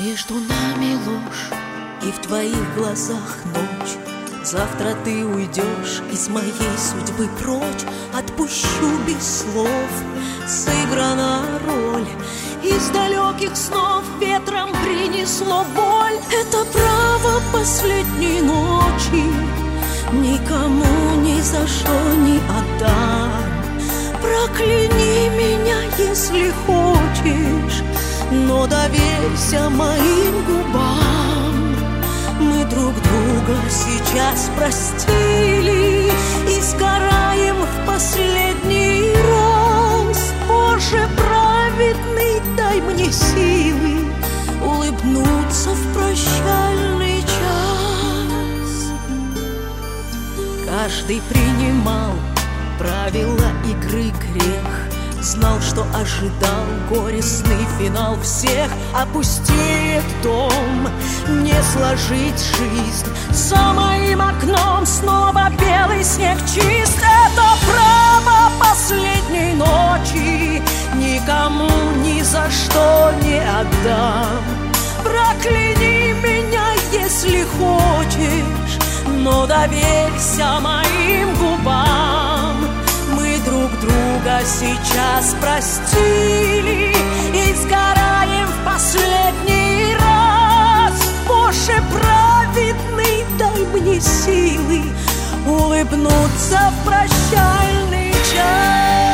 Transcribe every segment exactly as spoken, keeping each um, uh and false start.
Между нами ложь, и в твоих глазах ночь. Завтра ты уйдешь из моей судьбы прочь. Отпущу без слов, сыграна роль. Из далеких снов ветром принесло боль. Это право последней ночи никому ни за что не отдам. Прокляни меня, если хочешь, но доверься моим губам. Мы друг друга сейчас простили и сгораем в последний раз. Боже праведный, дай мне силы улыбнуться в прощальный час. Каждый принимал правила игры грех, знал, что ожидал горестный финал всех. Опустеет дом, не сложить жизнь. За моим окном снова белый снег чист. Это право последней ночи никому ни за что не отдам. Прокляни меня, если хочешь, но доверься моим губам. Мы друг друга сейчас простили и сгораем в последний раз. Боже праведный, дай мне силы улыбнуться в прощальный час.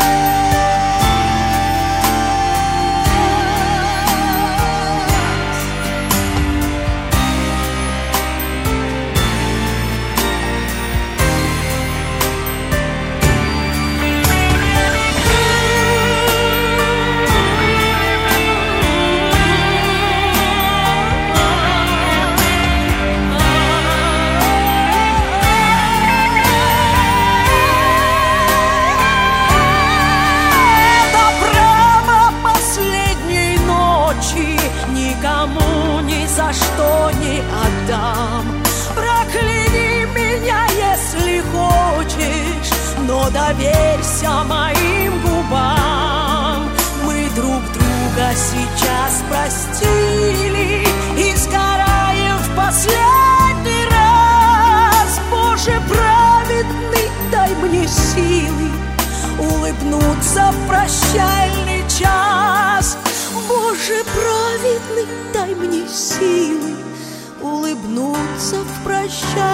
Никому ни за что не отдам. Прокляни меня, если хочешь, но доверься моим губам. Мы друг друга сейчас простили и сгораем в последний раз. Боже праведный, дай мне силы улыбнуться в прощальный час. Боже праведный, дай мне силы улыбнуться в прощальный час.